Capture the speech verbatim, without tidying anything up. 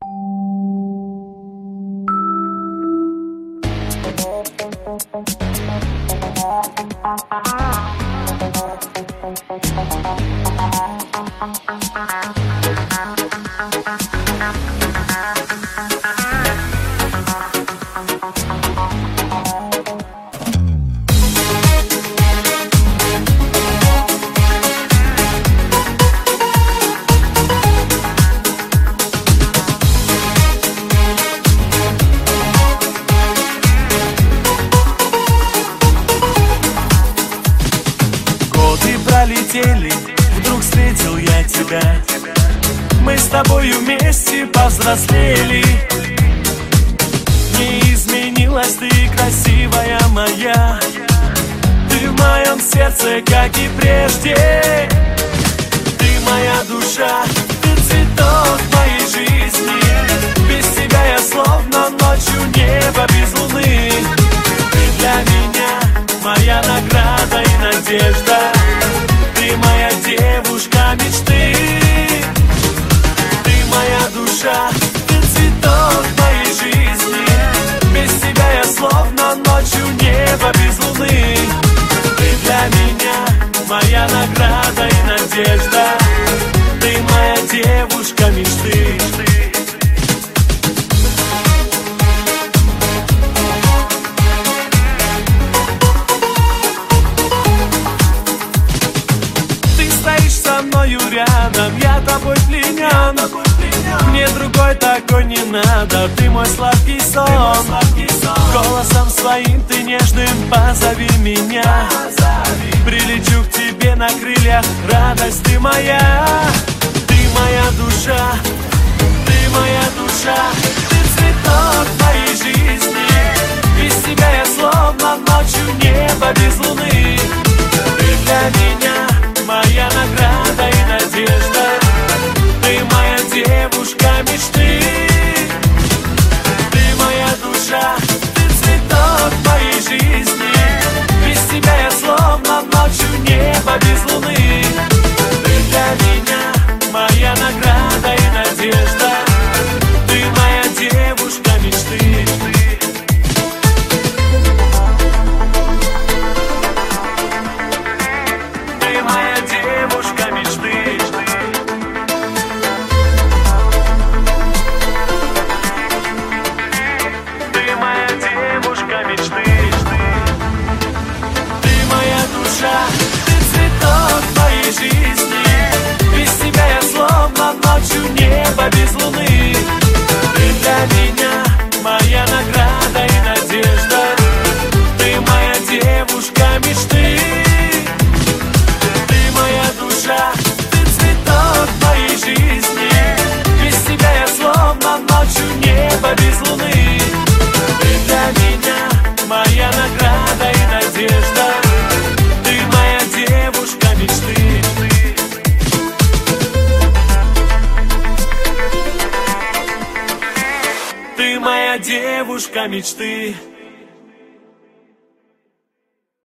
Пролетели, вдруг встретил я тебя. Мы с тобою вместе повзрослели. Не изменилась ты, красивая моя. Ты в моем сердце, как и прежде. Ты моя душа, ты цветок моей жизни. Без тебя я словно ночью небо без луны. Ты для меня моя награда и надежда. Ты моя девушка мечты. Ты моя душа, ты цветок моей жизни. Без тебя я словно ночью небо без луны. Ты для меня моя награда и надежда. Ты моя девушка мечты. Рядом, я тобой пленен. Мне другой такой не надо. Ты мой сладкий сон. Голосом своим ты нежным позови меня. Прилечу к тебе на крыльях, радость ты моя. Ты моя душа, ты моя душа. Ты цветок моей жизни. Без тебя я словно ночью небо без луны. Ты для меня моя награда и надежда. Ты моя девушка мечты. Ты моя душа, ты цветок моей жизни. Без тебя я словно ночью небо без луны. Ты для меня моя награда и надежда. Ты моя девушка мечты. Небо без луны. Ты для меня моя награда и надежда. Ты моя девушка мечты. Ты моя душа, ты цветок моей жизни. Без тебя я словно ночью небо без луны. Ты для меня моя награда и надежда. Ты моя девушка мечты. Ты моя девушка мечты.